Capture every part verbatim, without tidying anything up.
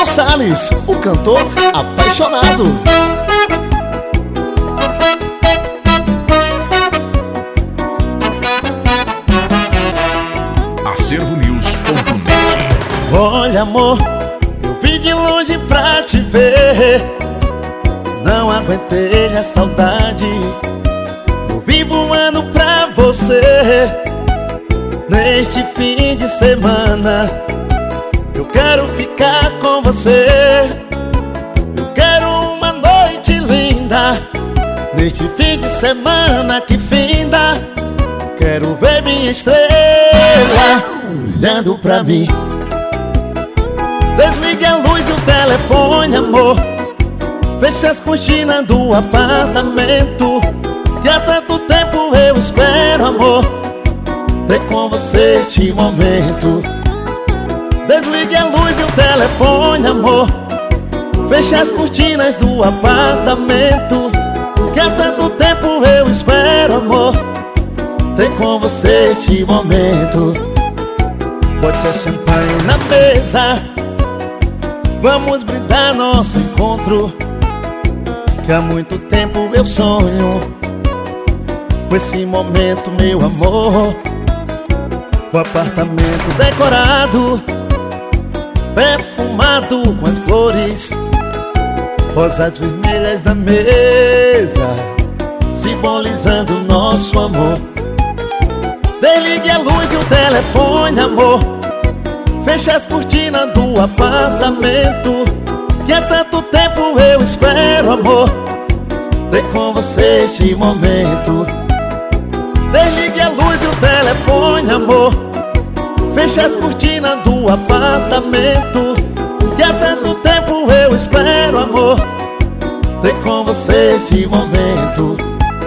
Salles, o cantor apaixonado. Acervo News ponto net. Olha, amor, eu vim de longe pra te ver. Não aguentei a saudade. Eu vim voando pra você. Neste fim de semana eu quero ficar com você. Eu quero uma noite linda. Neste fim de semana que finda, quero ver minha estrela brilhando pra mim. Desligue a luz e o telefone, amor. Feche as cortinas do apartamento, que há tanto tempo eu espero, amor, ter com você este momento. Desligue a luz e o telefone, amor. Feche as cortinas do apartamento, que há tanto tempo eu espero, amor, ter com você este momento. Bote a champanhe na mesa, vamos brindar nosso encontro, que há muito tempo eu sonho com esse momento, meu amor. O apartamento decorado, perfumado com as flores, rosas vermelhas na mesa, simbolizando nosso amor. Desligue a luz e o telefone, amor. Feche as cortinas do apartamento, que há tanto tempo eu espero, amor, ter com você este momento. Desligue a luz e o telefone, amor. Feche as cortinas do apartamento, que há tanto tempo eu espero, amor, ter com você este momento.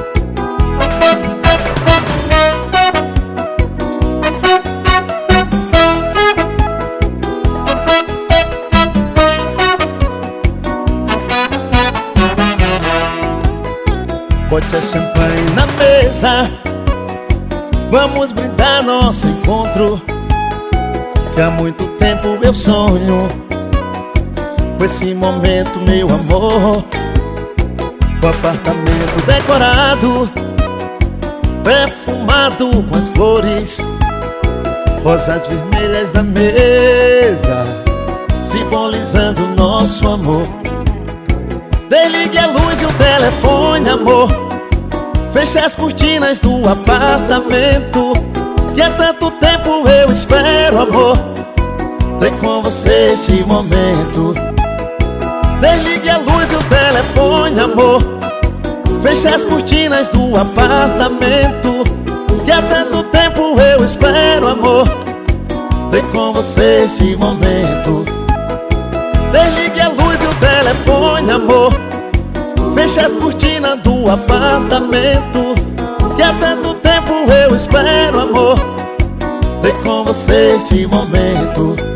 Bote a champanhe na mesa, vamos brindar nosso encontro, que há muito tempo eu sonho com esse momento, meu amor. O apartamento decorado, perfumado com as flores, rosas vermelhas na mesa, simbolizando nosso amor. Desligue a luz e o telefone, amor. Feche as cortinas do apartamento, que há tanto tempo eu espero, amor, ter com você este momento. Desligue a luz e o telefone, amor. Feche as cortinas do apartamento, que há tanto tempo eu espero, amor, ter com você este momento. Desligue a luz e o telefone, amor. Feche as cortinas do apartamento, que há tanto tempo eu espero, amor, ter com você este momento.